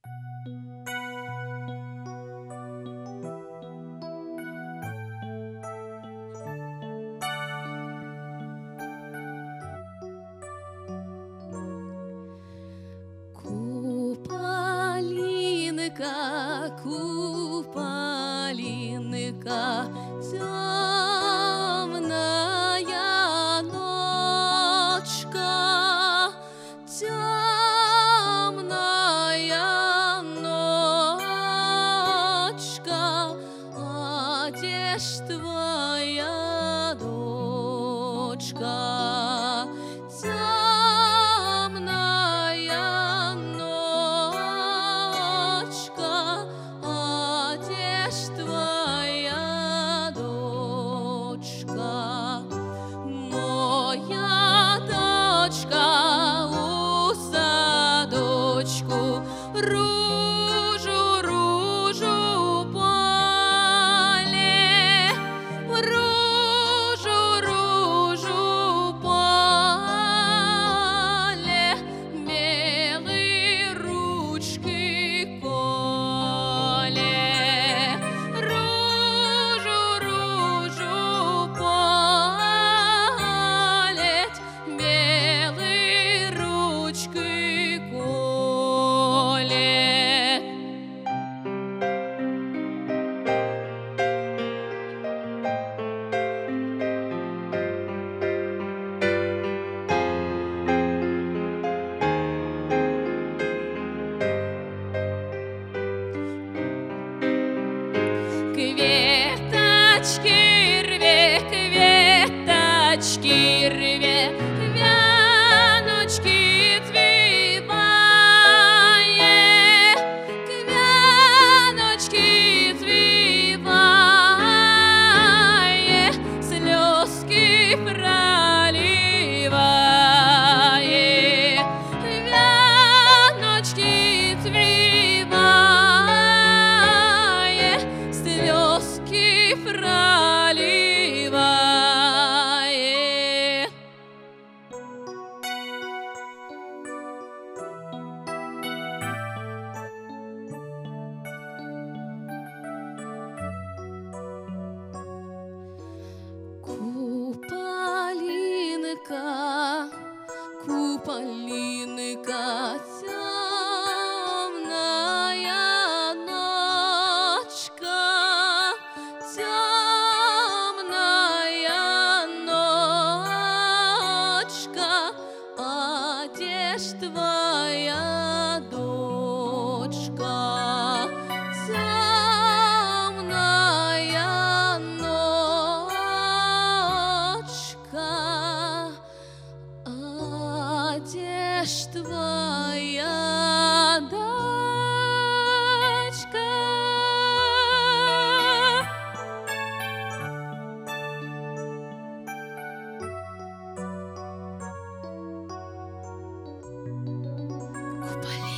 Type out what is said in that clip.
Куполинка, темная ночка, темная ночка, а где ж твоя дочка? Ружу, ружу поле, ружу, ружу поле, белые ручки коле. Ружу, ружу поле, белые ручки коле. Кветочки рве, кветочки рве, вяночки твивае, вяночки твивае, слезки проливае, вяночки твивае, слезки проливае. Куполинка, куполинка, темная ночка, темная ночка, а где ж твоя дочка? Темная ночка, а где ж твоя дочка? Куполинка.